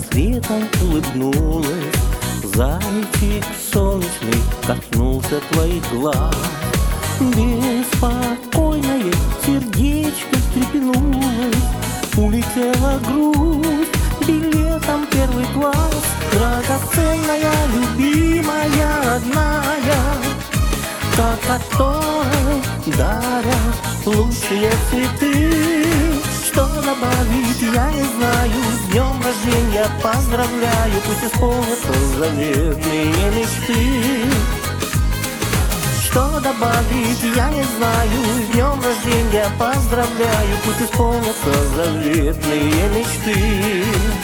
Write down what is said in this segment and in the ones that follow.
рассветом улыбнулась. Зайчик солнечный коснулся твоих глаз. Беспокойное сердечко встрепенулось. Улетела грусть билетом первый класс. Драгоценная, любимая, родная, та, которой дарят лучшие цветы. Что добавить, я не знаю. С днем рождения поздравляю, пусть исполнятся заветные мечты. Что добавить, я не знаю. С днем рождения поздравляю, пусть исполнятся заветные мечты.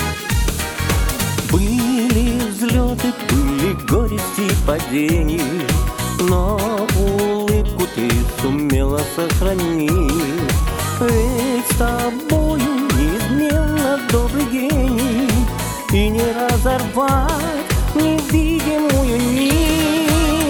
Были взлеты, были горести, падения, но улыбку ты сумела сохранить. Ведь с тобою неизменно добрый гений, и не разорвать невидимую нить.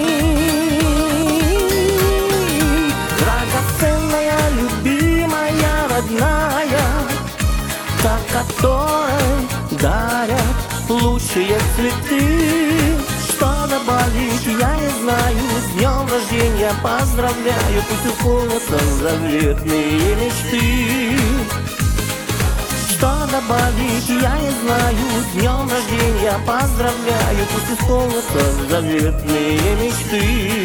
Драгоценная, любимая, родная, та, которой дарят лучшие цветы. Что добавить, я не знаю. С днем рождения поздравляю, пусть исполнятся заветные мечты. Что добавить, я не знаю. С днем рождения поздравляю, пусть исполнятся заветные мечты.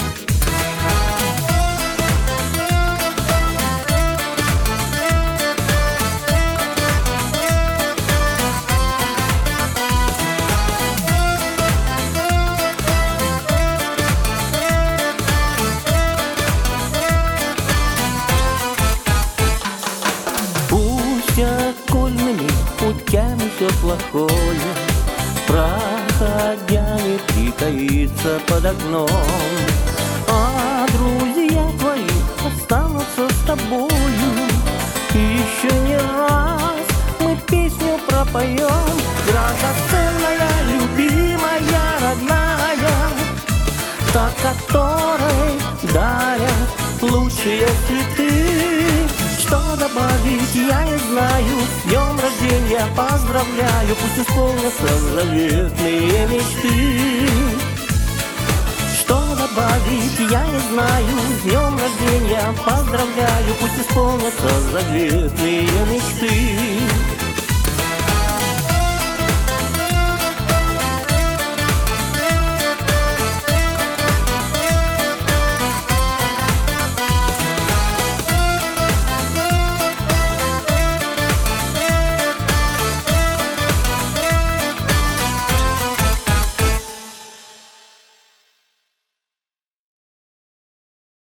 Окольными путями все плохое проходями притаится под окном, а друзья твои останутся с тобою. Еще не раз мы песню пропоем. Драгоценная, любимая, родная, та, которой дарят лучшие цветы. Что добавить, я не знаю. С днем рождения поздравляю, пусть исполнятся заветные мечты. Что добавить, я не знаю. С днем рождения поздравляю, пусть исполнятся заветные мечты.